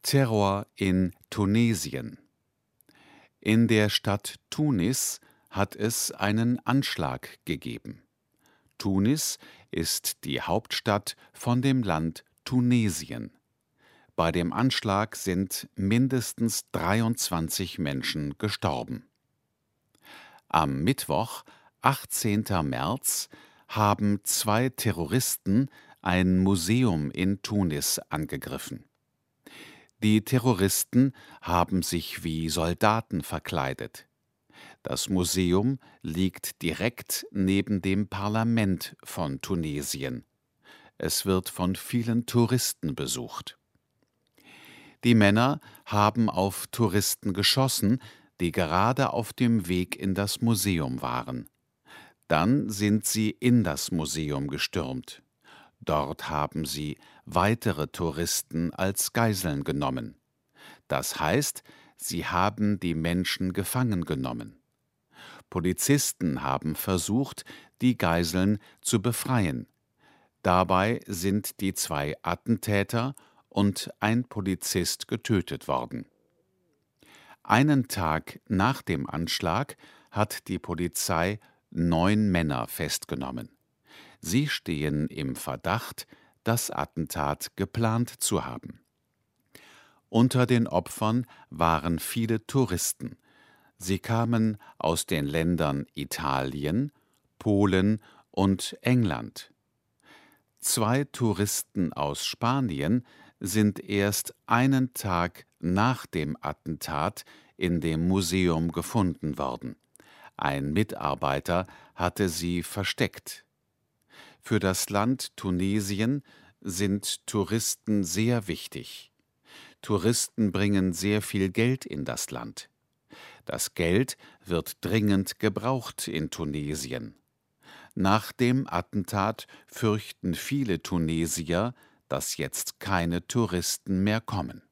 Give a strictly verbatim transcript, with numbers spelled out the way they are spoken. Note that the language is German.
Terror in Tunesien. In der Stadt Tunis hat es einen Anschlag gegeben. Tunis ist die Hauptstadt von dem Land Tunesien. Bei dem Anschlag sind mindestens dreiundzwanzig Menschen gestorben. Am Mittwoch, achtzehnten März, haben zwei Terroristen ein Museum in Tunis angegriffen. Die Terroristen haben sich wie Soldaten verkleidet. Das Museum liegt direkt neben dem Parlament von Tunesien. Es wird von vielen Touristen besucht. Die Männer haben auf Touristen geschossen, die gerade auf dem Weg in das Museum waren. Dann sind sie in das Museum gestürmt. Dort haben sie weitere Touristen als Geiseln genommen. Das heißt, sie haben die Menschen gefangen genommen. Polizisten haben versucht, die Geiseln zu befreien. Dabei sind die zwei Attentäter und ein Polizist getötet worden. Einen Tag nach dem Anschlag hat die Polizei neun Männer festgenommen. Sie stehen im Verdacht, das Attentat geplant zu haben. Unter den Opfern waren viele Touristen. Sie kamen aus den Ländern Italien, Polen und England. Zwei Touristen aus Spanien sind erst einen Tag nach dem Attentat in dem Museum gefunden worden. Ein Mitarbeiter hatte sie versteckt. Für das Land Tunesien sind Touristen sehr wichtig. Touristen bringen sehr viel Geld in das Land. Das Geld wird dringend gebraucht in Tunesien. Nach dem Attentat fürchten viele Tunesier, dass jetzt keine Touristen mehr kommen.